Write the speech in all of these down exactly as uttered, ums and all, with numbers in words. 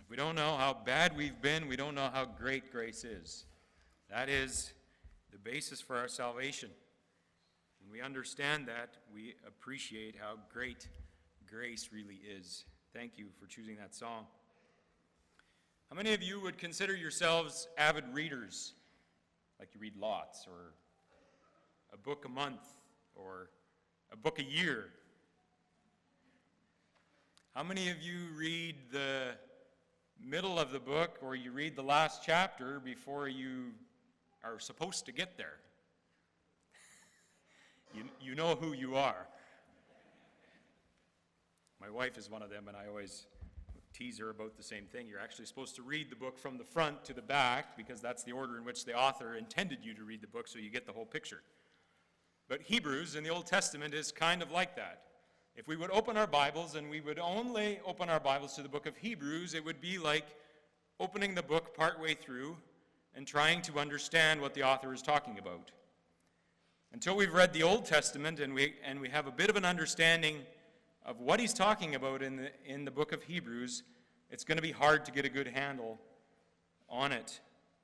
If we don't know how bad we've been, we don't know how great grace is. That is the basis for our salvation. When we understand that, we appreciate how great grace really is. Thank you for choosing that song. How many of you would consider yourselves avid readers? Like you read lots, or a book a month, or a book a year? How many of you read the middle of the book, or you read the last chapter before you are supposed to get there? you, you know who you are. My wife is one of them, and I always tease her about the same thing. You're actually supposed to read the book from the front to the back, because that's the order in which the author intended you to read the book, so you get the whole picture. But Hebrews in the Old Testament is kind of like that. If we would open our Bibles and we would only open our Bibles to the book of Hebrews, it would be like opening the book partway through and trying to understand what the author is talking about. Until we've read the Old Testament and we and we have a bit of an understanding of what he's talking about in the, in the book of Hebrews, it's going to be hard to get a good handle on it.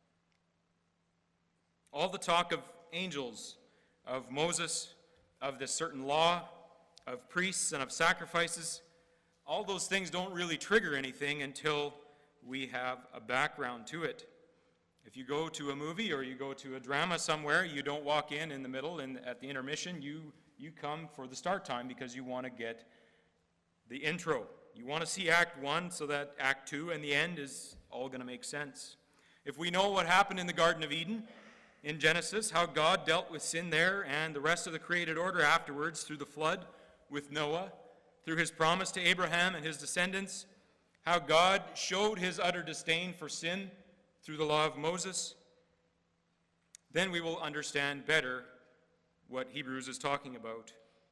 All the talk of angels, of Moses, of this certain law, of priests and of sacrifices, all those things don't really trigger anything until we have a background to it. If you go to a movie or you go to a drama somewhere, you don't walk in in the middle and at the intermission. You, you come for the start time because you want to get the intro. You want to see Act One so that Act Two and the end is all going to make sense. If we know what happened in the Garden of Eden in Genesis, how God dealt with sin there and the rest of the created order afterwards through the flood with Noah, through his promise to Abraham and his descendants, how God showed his utter disdain for sin through the law of Moses, then we will understand better what Hebrews is talking about.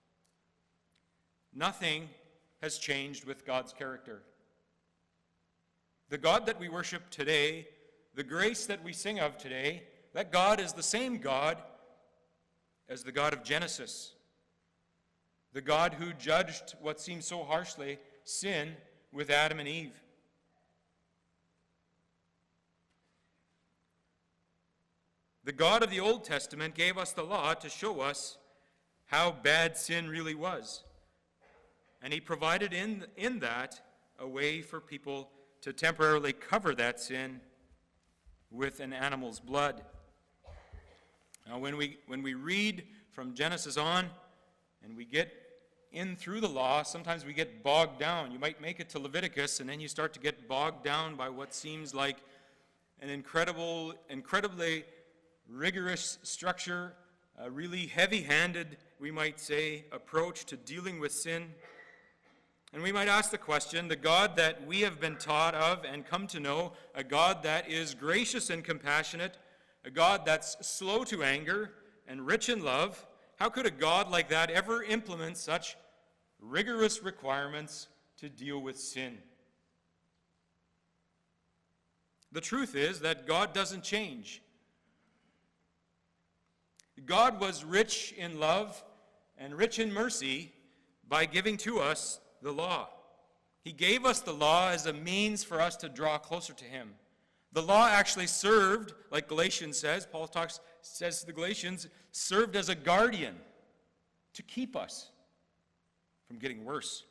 Nothing has changed with God's character. The God that we worship today, the grace that we sing of today, that God is the same God as the God of Genesis. The God who judged what seems so harshly, sin, with Adam and Eve. The God of the Old Testament gave us the law to show us how bad sin really was. And he provided in, in that a way for people to temporarily cover that sin with an animal's blood. Now, when we, when we read from Genesis on and we get in through the law, sometimes we get bogged down. You might make it to Leviticus, and then you start to get bogged down by what seems like an incredible, incredibly rigorous structure, a really heavy-handed, we might say, approach to dealing with sin. And we might ask the question, the God that we have been taught of and come to know, a God that is gracious and compassionate, a God that's slow to anger and rich in love, how could a God like that ever implement such rigorous requirements to deal with sin? The truth is that God doesn't change. God was rich in love and rich in mercy by giving to us the law. He gave us the law as a means for us to draw closer to him. The law actually served, like Galatians says, Paul talks, says to the Galatians, served as a guardian to keep us from getting worse.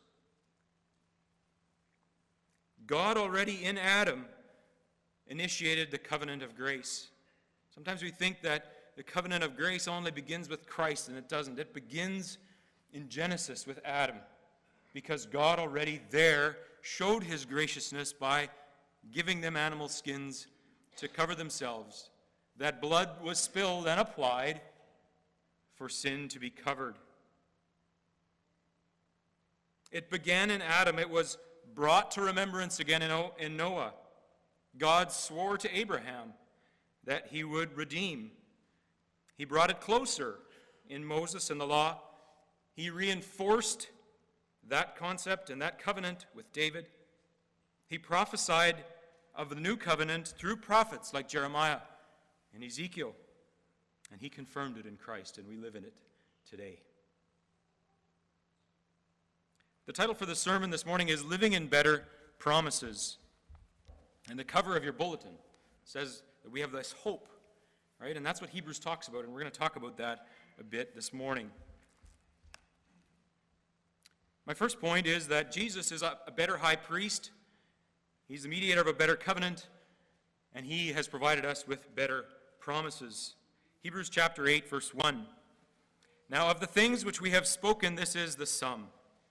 God already in Adam initiated the covenant of grace. Sometimes we think that the covenant of grace only begins with Christ, and it doesn't. It begins in Genesis with Adam, because God already there showed his graciousness by giving them animal skins to cover themselves. That blood was spilled and applied for sin to be covered. It began in Adam. It was brought to remembrance again in Noah. God swore to Abraham that he would redeem. He brought it closer in Moses and the law. He reinforced that concept and that covenant with David. He prophesied of the new covenant through prophets like Jeremiah and Ezekiel. And he confirmed it in Christ, and we live in it today. The title for the sermon this morning is Living in Better Promises. And the cover of your bulletin says that we have this hope, right? And that's what Hebrews talks about, and we're going to talk about that a bit this morning. My first point is that Jesus is a better high priest. He's the mediator of a better covenant, and he has provided us with better promises. Hebrews chapter eight, verse one. Now of the things which we have spoken, this is the sum.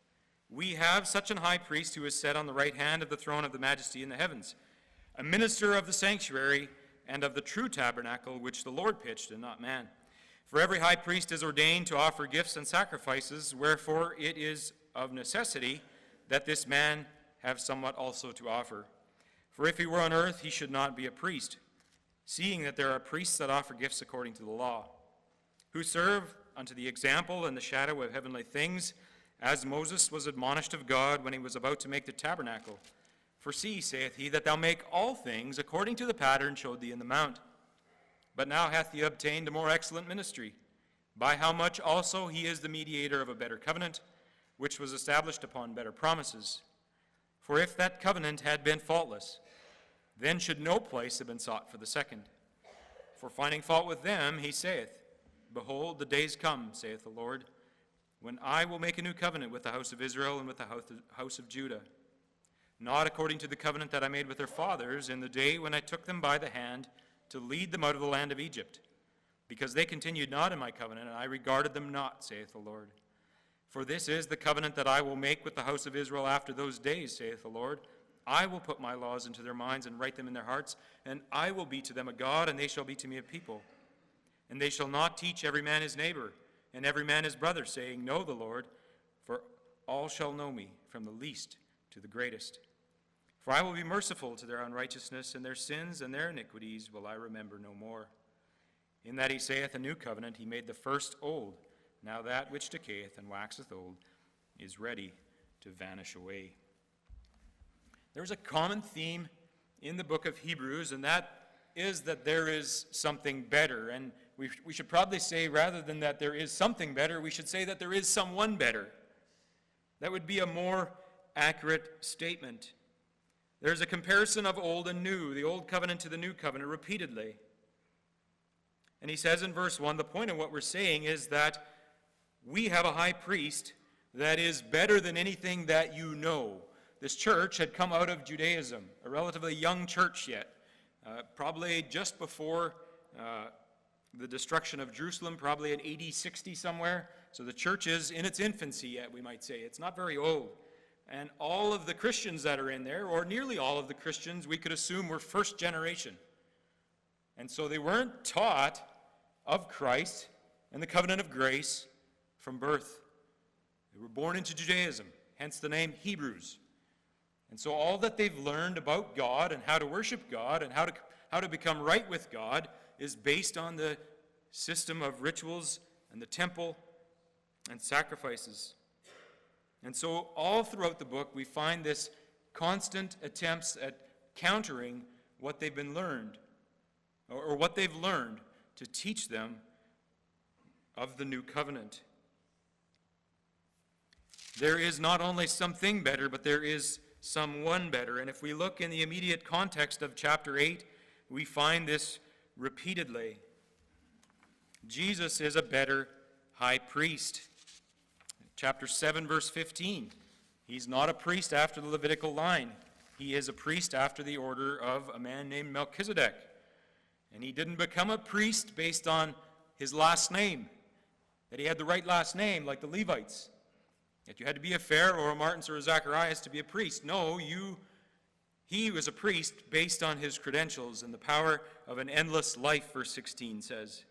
We have such an high priest who is set on the right hand of the throne of the majesty in the heavens, a minister of the sanctuary and of the true tabernacle which the Lord pitched and not man. For every high priest is ordained to offer gifts and sacrifices, wherefore it is of necessity that this man have somewhat also to offer. For if he were on earth, he should not be a priest, seeing that there are priests that offer gifts according to the law, who serve unto the example and the shadow of heavenly things, as Moses was admonished of God when he was about to make the tabernacle. For see, saith he, that thou make all things according to the pattern showed thee in the mount. But now hath he obtained a more excellent ministry, by how much also he is the mediator of a better covenant, which was established upon better promises. For if that covenant had been faultless, then should no place have been sought for the second. For finding fault with them, he saith, Behold, the days come, saith the Lord, when I will make a new covenant with the house of Israel and with the house of Judah, not according to the covenant that I made with their fathers in the day when I took them by the hand to lead them out of the land of Egypt, because they continued not in my covenant, and I regarded them not, saith the Lord. For this is the covenant that I will make with the house of Israel after those days, saith the Lord. I will put my laws into their minds and write them in their hearts, and I will be to them a God, and they shall be to me a people. And they shall not teach every man his neighbor, and every man his brother, saying, Know the Lord, for all shall know me, from the least to the greatest. For I will be merciful to their unrighteousness, and their sins and their iniquities will I remember no more. In that he saith a new covenant, he made the first old. Now that which decayeth and waxeth old is ready to vanish away. There's a common theme in the book of Hebrews, and that is that there is something better. And we, we should probably say, rather than that there is something better, we should say that there is someone better. That would be a more accurate statement. There's a comparison of old and new, the old covenant to the new covenant, repeatedly. And he says in verse one, the point of what we're saying is that we have a high priest that is better than anything that you know. This church had come out of Judaism, a relatively young church yet, uh, probably just before uh, the destruction of Jerusalem, probably in A D sixty somewhere. So the church is in its infancy yet, we might say. It's not very old. And all of the Christians that are in there, or nearly all of the Christians, we could assume were first generation. And so they weren't taught of Christ and the covenant of grace from birth. They were born into Judaism, hence the name Hebrews. And so all that they've learned about God and how to worship God and how to, how to become right with God is based on the system of rituals and the temple and sacrifices. And so all throughout the book we find this constant attempts at countering what they've been learned, or, or what they've learned to teach them of the new covenant. There is not only something better, but there is someone better. And if we look in the immediate context of chapter eight, we find this repeatedly. Jesus is a better high priest. Chapter seven, verse fifteen. He's not a priest after the Levitical line. He is a priest after the order of a man named Melchizedek. And he didn't become a priest based on his last name, that he had the right last name like the Levites, that you had to be a Phair or a Martin or a Zacharias to be a priest. No, you, he was a priest based on his credentials and the power of an endless life, verse sixteen says.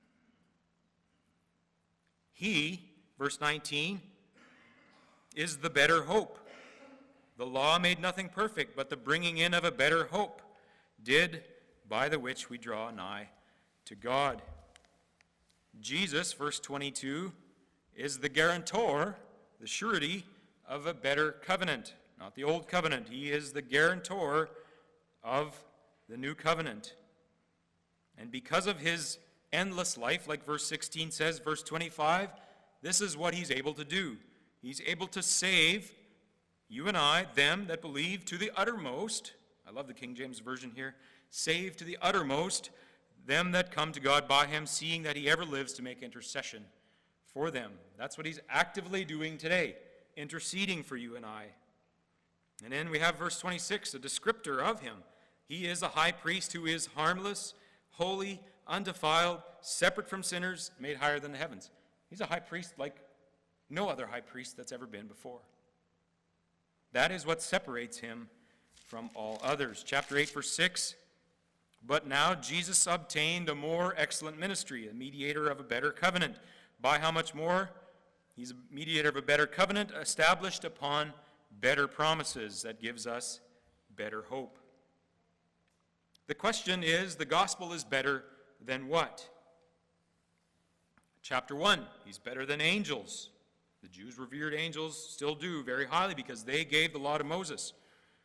He, verse nineteen, is the better hope. The law made nothing perfect, but the bringing in of a better hope did, by the which we draw nigh to God. Jesus, verse twenty-two, is the guarantor, the surety of a better covenant, not the old covenant. He is the guarantor of the new covenant. And because of his endless life, like verse sixteen says, verse twenty-five, this is what he's able to do. He's able to save you and I, them that believe, to the uttermost, I love the King James Version here. Save to the uttermost them that come to God by him, seeing that he ever lives to make intercession for them. That's what he's actively doing today, interceding for you and I. And then we have verse twenty-six, a descriptor of him. He is a high priest who is harmless, holy, undefiled, separate from sinners, made higher than the heavens. He's a high priest like no other high priest that's ever been before. That is what separates him from all others. Chapter eight, verse six, but now Jesus obtained a more excellent ministry, a mediator of a better covenant. By how much more? He's a mediator of a better covenant established upon better promises that gives us better hope. The question is, the gospel is better than what? Chapter one, he's better than angels. The Jews revered angels, still do very highly because they gave the law to Moses.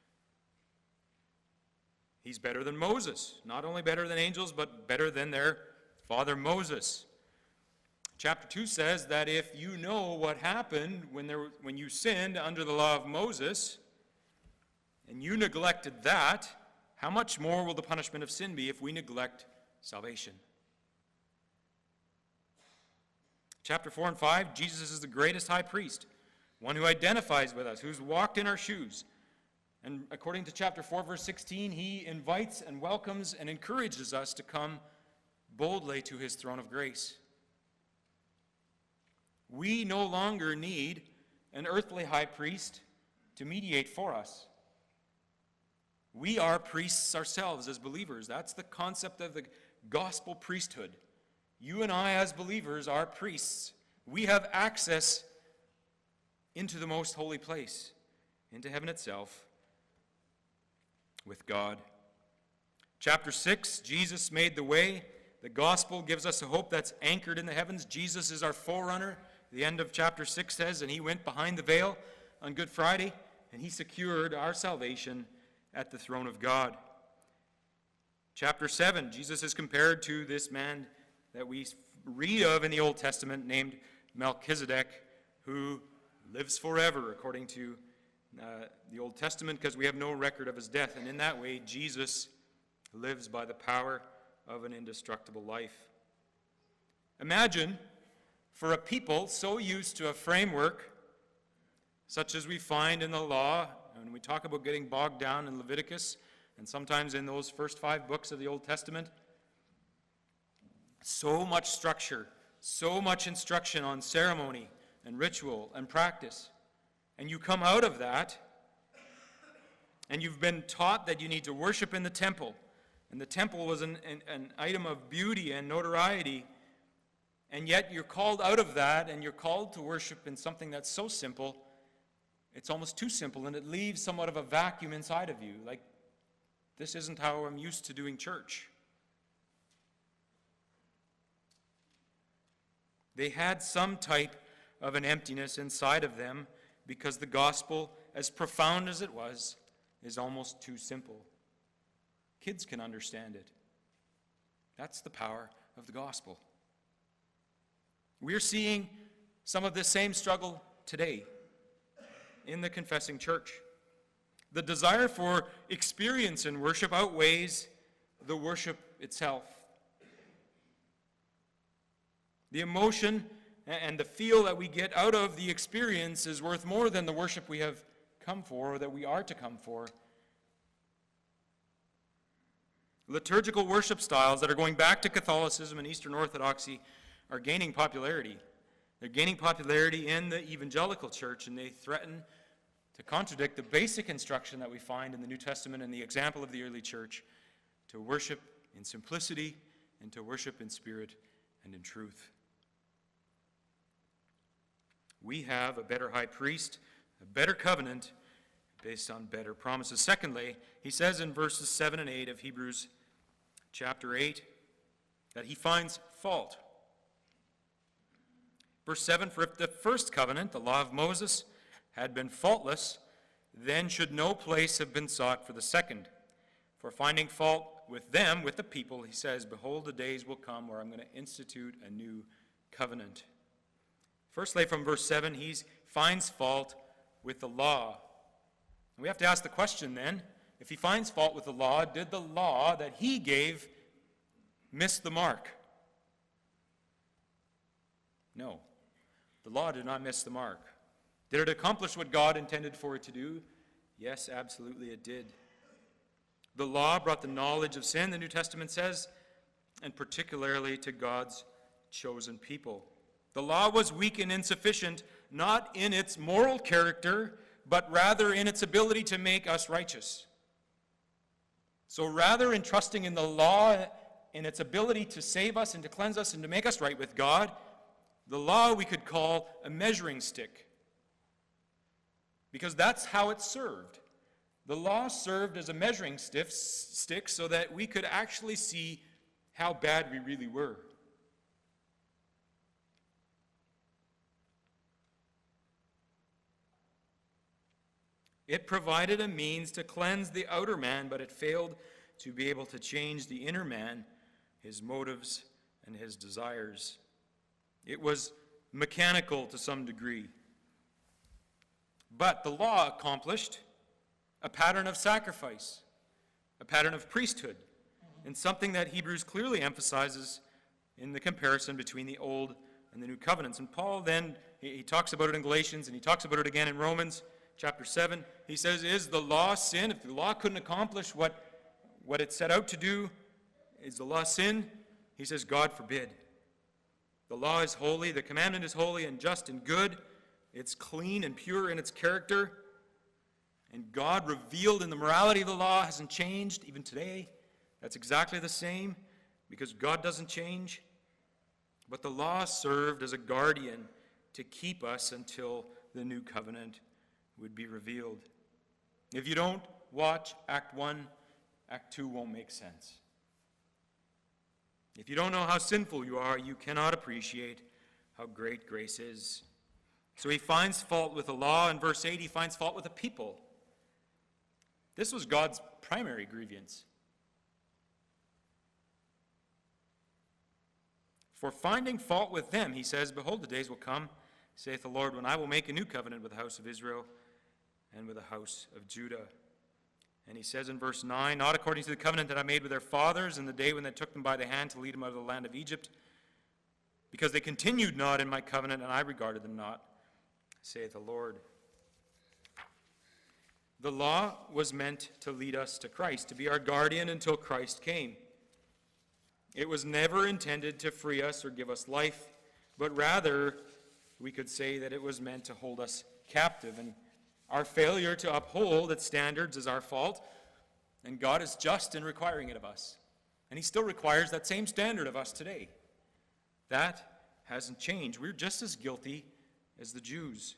He's better than Moses, not only better than angels, but better than their father Moses. Chapter two says that if you know what happened when, there, when you sinned under the law of Moses, and you neglected that, how much more will the punishment of sin be if we neglect salvation? Chapter four and five, Jesus is the greatest high priest, one who identifies with us, who's walked in our shoes. And according to chapter four, verse sixteen, he invites and welcomes and encourages us to come boldly to his throne of grace. We no longer need an earthly high priest to mediate for us. We are priests ourselves as believers. That's the concept of the gospel priesthood. You and I as believers are priests. We have access into the most holy place, into heaven itself, with God. Chapter six, Jesus made the way. The gospel gives us a hope that's anchored in the heavens. Jesus is our forerunner. The end of chapter six says, and he went behind the veil on Good Friday, and he secured our salvation at the throne of God. Chapter seven, Jesus is compared to this man that we read of in the Old Testament named Melchizedek, who lives forever according to uh, the Old Testament, because we have no record of his death. And in that way, Jesus lives by the power of an indestructible life. Imagine for a people so used to a framework such as we find in the law, when we talk about getting bogged down in Leviticus, and sometimes in those first five books of the Old Testament, so much structure, so much instruction on ceremony and ritual and practice. And you come out of that, and you've been taught that you need to worship in the temple. And the temple was an, an, an item of beauty and notoriety. And yet you're called out of that, and you're called to worship in something that's so simple, it's almost too simple, and it leaves somewhat of a vacuum inside of you. Like, this isn't how I'm used to doing church. They had some type of an emptiness inside of them because the gospel, as profound as it was, is almost too simple. Kids can understand it. That's the power of the gospel. We're seeing some of this same struggle today in the confessing church. The desire for experience in worship outweighs the worship itself. The emotion and the feel that we get out of the experience is worth more than the worship we have come for, or that we are to come for. Liturgical worship styles that are going back to Catholicism and Eastern Orthodoxy are gaining popularity. They're gaining popularity in the evangelical church, and they threaten to contradict the basic instruction that we find in the New Testament and the example of the early church, to worship in simplicity and to worship in spirit and in truth. We have a better high priest, a better covenant, based on better promises. Secondly, he says in verses seven and eight of Hebrews chapter eight that he finds fault. Verse seven, for if the first covenant, the law of Moses, had been faultless, then should no place have been sought for the second. For finding fault with them, with the people, he says, behold, the days will come where I'm going to institute a new covenant. Firstly, from verse seven, he finds fault with the law. And we have to ask the question then, if he finds fault with the law, did the law that he gave miss the mark? No. The law did not miss the mark. Did it accomplish what God intended for it to do? Yes, absolutely it did. The law brought the knowledge of sin, the New Testament says, and particularly to God's chosen people. The law was weak and insufficient, not in its moral character, but rather in its ability to make us righteous. So rather in trusting in the law, in its ability to save us and to cleanse us and to make us right with God, the law we could call a measuring stick. Because that's how it served. The law served as a measuring stiff, stick so that we could actually see how bad we really were. It provided a means to cleanse the outer man, but it failed to be able to change the inner man, his motives and his desires. It was mechanical to some degree. But the law accomplished a pattern of sacrifice, a pattern of priesthood, and something that Hebrews clearly emphasizes in the comparison between the Old and the New Covenants. And Paul then, he talks about it in Galatians, and he talks about it again in Romans chapter seven. He says, is the law sin? If the law couldn't accomplish what, what it set out to do, is the law sin? He says, God forbid. The law is holy, the commandment is holy and just and good. It's clean and pure in its character. And God revealed in the morality of the law hasn't changed even today. That's exactly the same because God doesn't change. But the law served as a guardian to keep us until the new covenant would be revealed. If you don't watch Act one, Act two won't make sense. If you don't know how sinful you are, you cannot appreciate how great grace is. So he finds fault with the law. In verse eight, he finds fault with the people. This was God's primary grievance. For finding fault with them, he says, behold, the days will come, saith the Lord, when I will make a new covenant with the house of Israel and with the house of Judah. And he says in verse nine, not according to the covenant that I made with their fathers in the day when they took them by the hand to lead them out of the land of Egypt, because they continued not in my covenant, and I regarded them not, saith the Lord. The law was meant to lead us to Christ, to be our guardian until Christ came. It was never intended to free us or give us life, but rather, we could say that it was meant to hold us captive. And our failure to uphold its standards is our fault, and God is just in requiring it of us. And he still requires that same standard of us today. That hasn't changed. We're just as guilty as the Jews.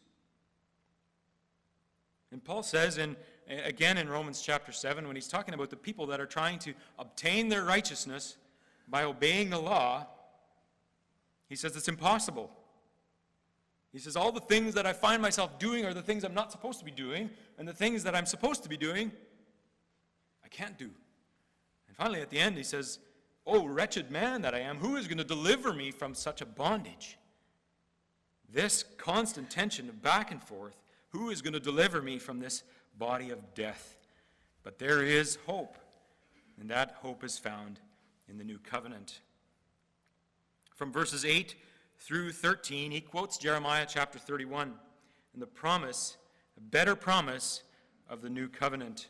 And Paul says, in, again in Romans chapter seven, when he's talking about the people that are trying to obtain their righteousness by obeying the law, he says it's impossible. He says, all the things that I find myself doing are the things I'm not supposed to be doing, and the things that I'm supposed to be doing, I can't do. And finally, at the end, he says, oh, wretched man that I am, who is going to deliver me from such a bondage? This constant tension of back and forth, who is going to deliver me from this body of death? But there is hope, and that hope is found in the new covenant. From verses eight through thirteen, he quotes Jeremiah chapter thirty-one and the promise, a better promise of the new covenant.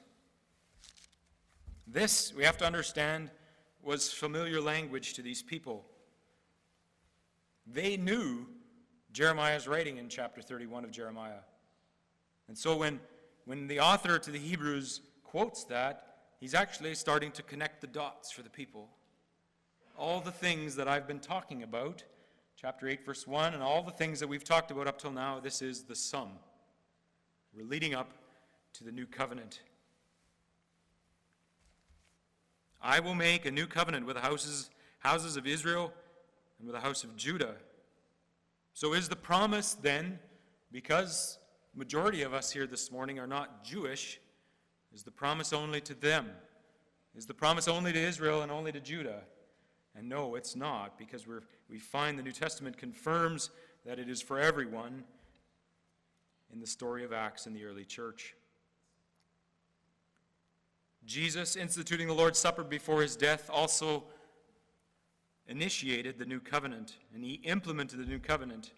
This, we have to understand, was familiar language to these people. They knew Jeremiah's writing in chapter thirty-one of Jeremiah. And so when, when the author to the Hebrews quotes that, he's actually starting to connect the dots for the people. All the things that I've been talking about, chapter eight, verse one, and all the things that we've talked about up till now, this is the sum. We're leading up to the new covenant. I will make a new covenant with the houses, houses of Israel and with the house of Judah. So is the promise then, because the majority of us here this morning are not Jewish, is the promise only to them? Is the promise only to Israel and only to Judah? And no, it's not, because we're, we find the New Testament confirms that it is for everyone in the story of Acts in the early church. Jesus, instituting the Lord's Supper before his death, also initiated the new covenant, and he implemented the new covenant.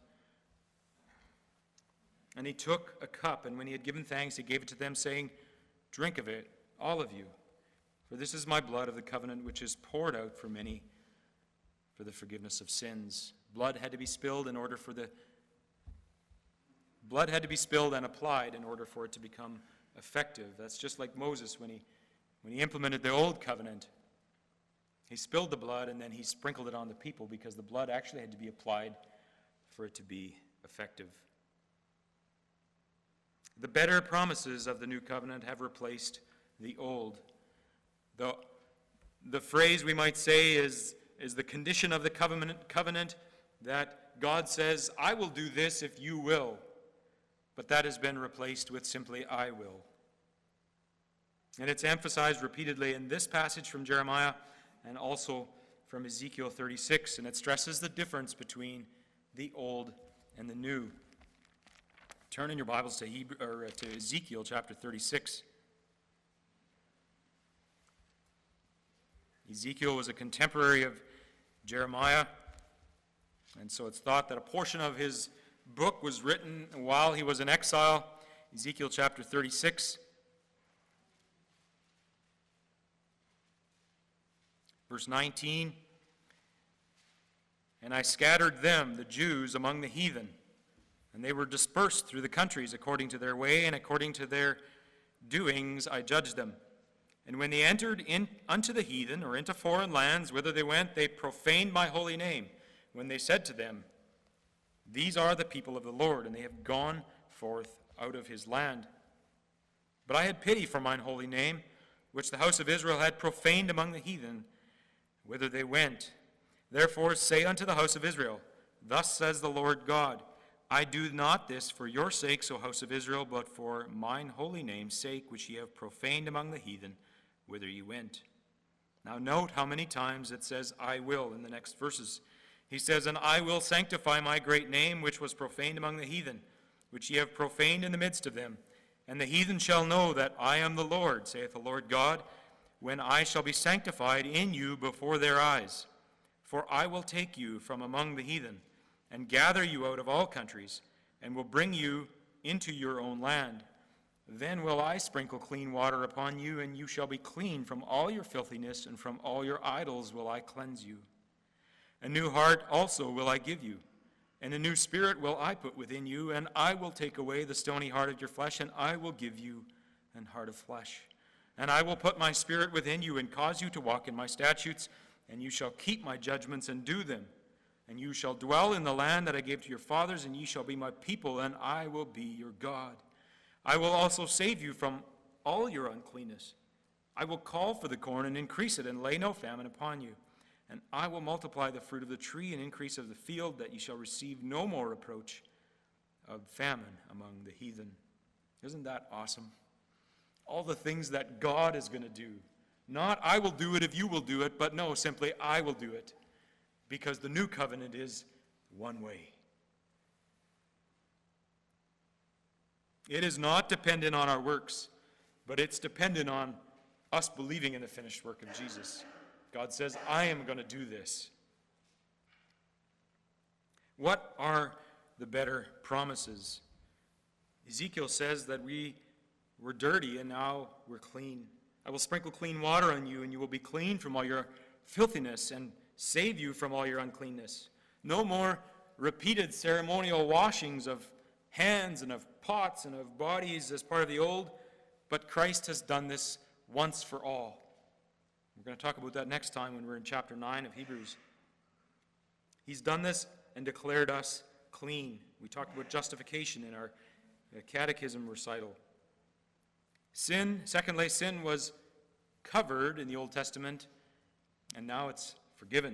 And he took a cup, and when he had given thanks, he gave it to them, saying, "Drink of it, all of you, for this is my blood of the covenant, which is poured out for many for the forgiveness of sins." Blood had to be spilled in order for the blood had to be spilled and applied in order for it to become effective. That's just like Moses when he when he implemented the old covenant. He spilled the blood and then he sprinkled it on the people because the blood actually had to be applied for it to be effective. The better promises of the new covenant have replaced the old. The, the phrase we might say is, is the condition of the covenant, covenant that God says, "I will do this if you will." But that has been replaced with simply, "I will." And it's emphasized repeatedly in this passage from Jeremiah and also from Ezekiel thirty-six, and it stresses the difference between the old and the new. Turn in your Bibles to, Hebrew, or to Ezekiel chapter thirty-six. Ezekiel was a contemporary of Jeremiah, and so it's thought that a portion of his book was written while he was in exile. Ezekiel chapter thirty-six. Verse nineteen, "And I scattered them, the Jews, among the heathen, and they were dispersed through the countries according to their way, and according to their doings I judged them. And when they entered in unto the heathen, or into foreign lands, whither they went, they profaned my holy name, when they said to them, These are the people of the Lord, and they have gone forth out of his land. But I had pity for mine holy name, which the house of Israel had profaned among the heathen, whither they went. Therefore say unto the house of Israel, Thus says the Lord God, I do not this for your sakes, O house of Israel, but for mine holy name's sake, which ye have profaned among the heathen, whither ye went." Now note how many times it says, "I will," in the next verses. He says, "And I will sanctify my great name, which was profaned among the heathen, which ye have profaned in the midst of them. And the heathen shall know that I am the Lord, saith the Lord God, when I shall be sanctified in you before their eyes. For I will take you from among the heathen, and gather you out of all countries, and will bring you into your own land. Then will I sprinkle clean water upon you, and you shall be clean from all your filthiness, and from all your idols will I cleanse you. A new heart also will I give you, and a new spirit will I put within you, and I will take away the stony heart of your flesh, and I will give you an heart of flesh. And I will put my spirit within you, and cause you to walk in my statutes, and you shall keep my judgments and do them. And you shall dwell in the land that I gave to your fathers, and ye shall be my people, and I will be your God. I will also save you from all your uncleanness. I will call for the corn and increase it, and lay no famine upon you. And I will multiply the fruit of the tree and increase of the field, that ye shall receive no more reproach of famine among the heathen." Isn't that awesome? All the things that God is going to do. Not, I will do it if you will do it, but no, simply, I will do it. Because the new covenant is one way. It is not dependent on our works, but it's dependent on us believing in the finished work of Jesus. God says, I am going to do this. What are the better promises? Ezekiel says that we were dirty and now we're clean. I will sprinkle clean water on you, and you will be clean from all your filthiness, and save you from all your uncleanness. No more repeated ceremonial washings of hands and of pots and of bodies as part of the old, but Christ has done this once for all. We're going to talk about that next time when we're in chapter nine of Hebrews. He's done this and declared us clean. We talked about justification in our catechism recital. Sin, secondly, sin was covered in the Old Testament, and now it's forgiven.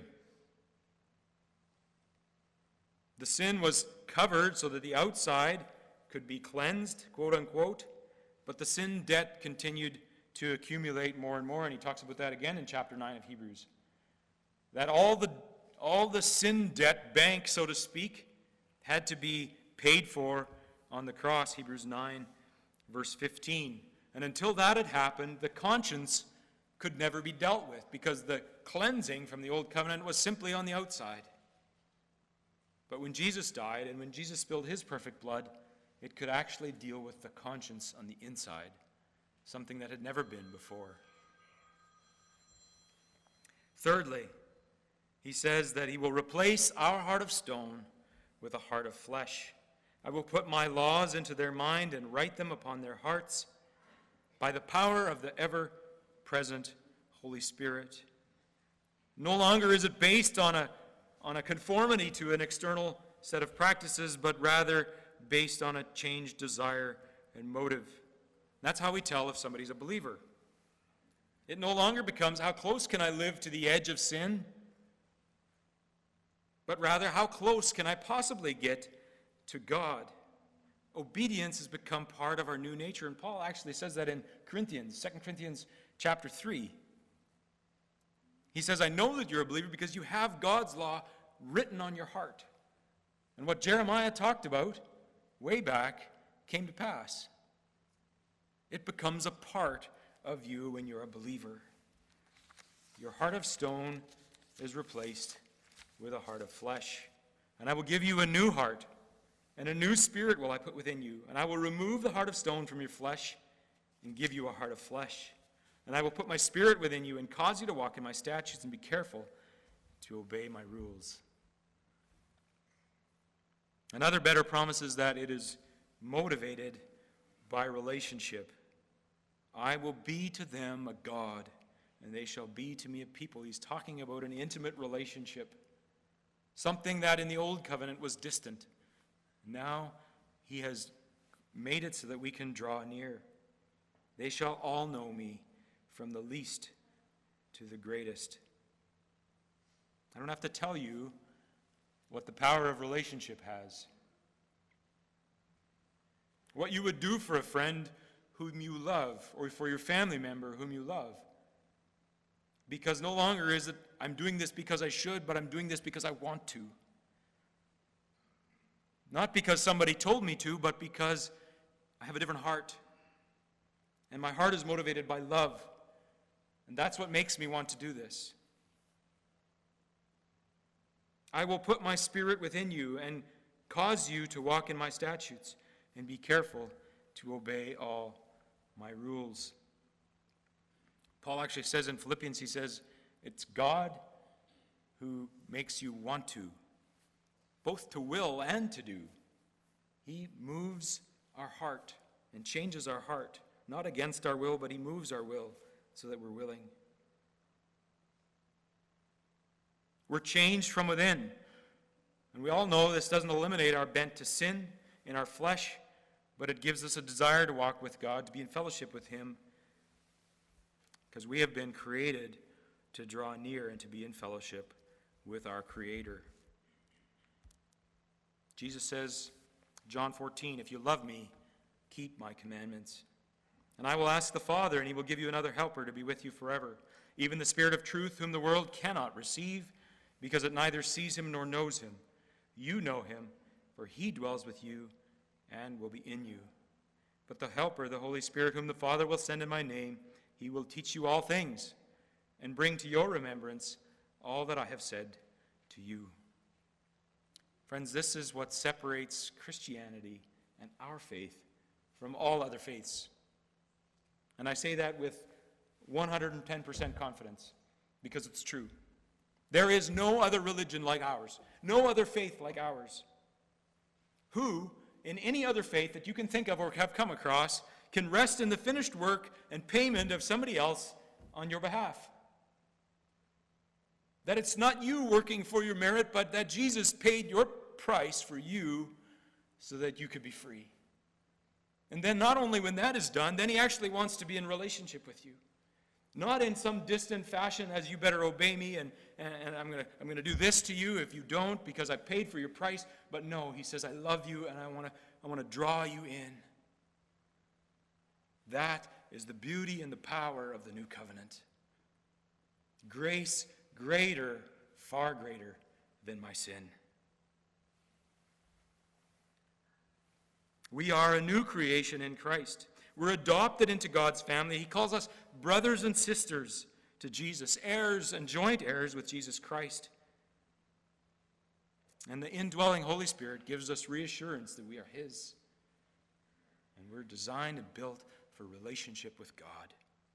The sin was covered so that the outside could be cleansed, quote unquote, but the sin debt continued to accumulate more and more, and he talks about that again in chapter nine of Hebrews. That all the, all the sin debt bank, so to speak, had to be paid for on the cross, Hebrews nine, verse fifteen. And until that had happened, the conscience could never be dealt with, because the cleansing from the old covenant was simply on the outside. But when Jesus died and when Jesus spilled his perfect blood, it could actually deal with the conscience on the inside, something that had never been before. Thirdly, he says that he will replace our heart of stone with a heart of flesh. I will put my laws into their mind and write them upon their hearts by the power of the ever-present Holy Spirit. No longer is it based on a, on a conformity to an external set of practices, but rather based on a changed desire and motive. That's how we tell if somebody's a believer. It no longer becomes, how close can I live to the edge of sin? But rather, how close can I possibly get to God? Obedience has become part of our new nature, and Paul actually says that in Corinthians, Second Corinthians chapter three. He says, I know that you're a believer because you have God's law written on your heart. And what Jeremiah talked about way back came to pass. It becomes a part of you when you're a believer. Your heart of stone is replaced with a heart of flesh. And I will give you a new heart, and a new spirit will I put within you. And I will remove the heart of stone from your flesh and give you a heart of flesh. And I will put my spirit within you and cause you to walk in my statutes and be careful to obey my rules. Another better promise is that it is motivated by relationship. I will be to them a God, and they shall be to me a people. He's talking about an intimate relationship, something that in the old covenant was distant. Now he has made it so that we can draw near. They shall all know me, from the least to the greatest. I don't have to tell you what the power of relationship has. What you would do for a friend whom you love, or for your family member whom you love. Because no longer is it, I'm doing this because I should, but I'm doing this because I want to. Not because somebody told me to, but because I have a different heart. And my heart is motivated by love. And that's what makes me want to do this. I will put my spirit within you and cause you to walk in my statutes and be careful to obey all my rules. Paul actually says in Philippians, he says, it's God who makes you want to, both to will and to do. He moves our heart and changes our heart, not against our will, but he moves our will so that we're willing. We're changed from within. And we all know this doesn't eliminate our bent to sin in our flesh, but it gives us a desire to walk with God, to be in fellowship with him, because we have been created to draw near and to be in fellowship with our Creator. Jesus says, John fourteen, if you love me, keep my commandments. And I will ask the Father, and he will give you another helper to be with you forever, even the Spirit of truth, whom the world cannot receive, because it neither sees him nor knows him. You know him, for he dwells with you and will be in you. But the Helper, the Holy Spirit, whom the Father will send in my name, he will teach you all things and bring to your remembrance all that I have said to you. Friends, this is what separates Christianity and our faith from all other faiths. And I say that with one hundred ten percent confidence, because it's true. There is no other religion like ours, no other faith like ours. Who, in any other faith that you can think of or have come across, can rest in the finished work and payment of somebody else on your behalf? That it's not you working for your merit, but that Jesus paid your price for you so that you could be free. And then not only when that is done, then he actually wants to be in relationship with you. Not in some distant fashion as you better obey me and, and, and I'm going to I'm going to do this to you if you don't because I paid for your price. But no, he says, I love you and I want to I want to draw you in. That is the beauty and the power of the new covenant. Grace greater, far greater than my sin. We are a new creation in Christ. We're adopted into God's family. He calls us brothers and sisters to Jesus, heirs and joint heirs with Jesus Christ. And the indwelling Holy Spirit gives us reassurance that we are his. And we're designed and built for relationship with God.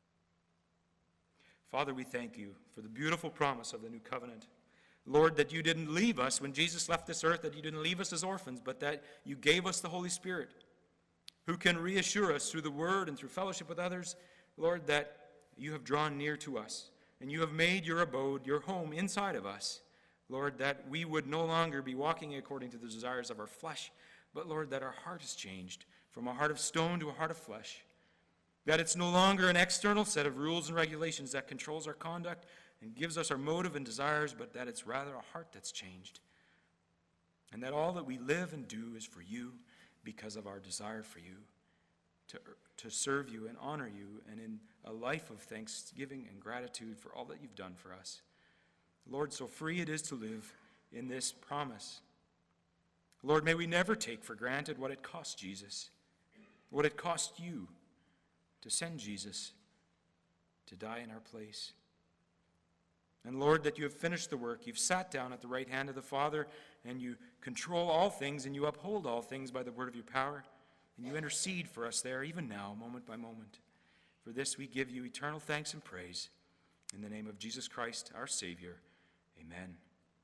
Father, we thank you for the beautiful promise of the new covenant. Lord, that you didn't leave us when Jesus left this earth, that you didn't leave us as orphans, but that you gave us the Holy Spirit, who can reassure us through the word and through fellowship with others, Lord, that you have drawn near to us, and you have made your abode, your home inside of us. Lord, that we would no longer be walking according to the desires of our flesh, but Lord, that our heart has changed from a heart of stone to a heart of flesh. That it's no longer an external set of rules and regulations that controls our conduct and gives us our motive and desires, but that it's rather a heart that's changed. And that all that we live and do is for you because of our desire for you, to, to serve you and honor you, and in a life of thanksgiving and gratitude for all that you've done for us. Lord, so free it is to live in this promise. Lord, may we never take for granted what it cost Jesus, what it cost you to send Jesus to die in our place. And Lord, that you have finished the work. You've sat down at the right hand of the Father, and you control all things, and you uphold all things by the word of your power. And you intercede for us there, even now, moment by moment. For this we give you eternal thanks and praise. In the name of Jesus Christ, our Savior. Amen.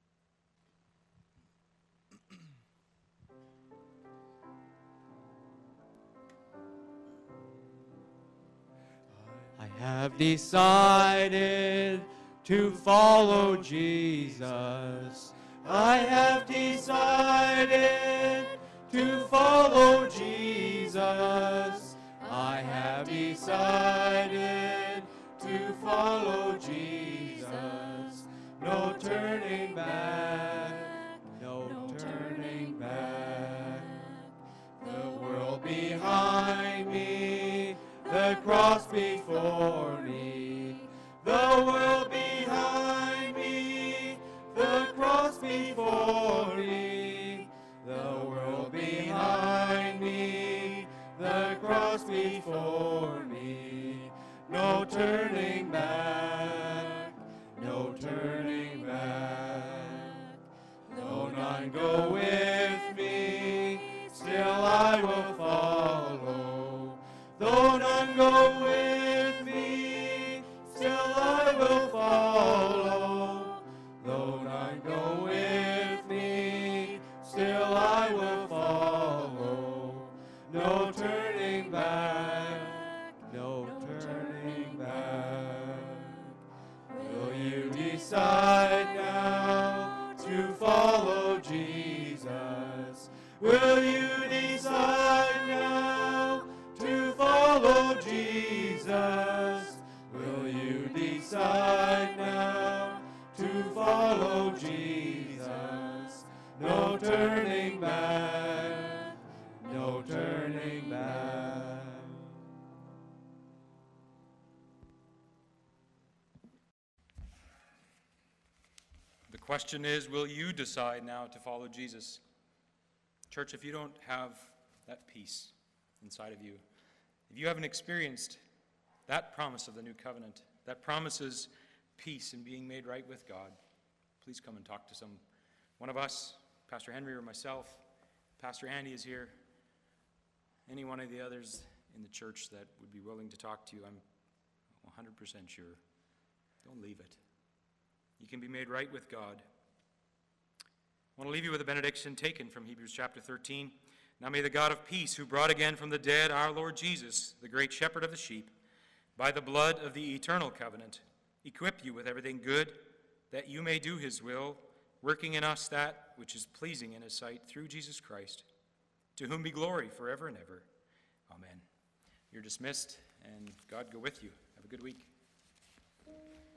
I have decided to follow Jesus. I have decided to follow Jesus. I have decided to follow Jesus. No turning back, no, no turning back. The world behind me, the cross before me. The world behind me, the cross before me. The world behind me, the cross before me. No turning back, no turning back. Though none go with me, still I will follow. Though none go with me, still I will follow. Though none go with me, still I will follow. No turning back, no turning back. Will you decide now to follow Jesus? Will you decide now to follow Jesus? Will you decide now to follow Jesus? No turning back, no turning back. The question is, will you decide now to follow Jesus? Church, if you don't have that peace inside of you, if you haven't experienced that promise of the new covenant, that promises peace and being made right with God, please come and talk to some one of us, Pastor Henry or myself. Pastor Andy is here. Any one of the others in the church that would be willing to talk to you, I'm one hundred percent sure. Don't leave it. You can be made right with God. I want to leave you with a benediction taken from Hebrews chapter thirteen. Now may the God of peace, who brought again from the dead our Lord Jesus, the great shepherd of the sheep, by the blood of the eternal covenant, equip you with everything good, that you may do his will, working in us that which is pleasing in his sight through Jesus Christ, to whom be glory forever and ever. Amen. You're dismissed, and God go with you. Have a good week.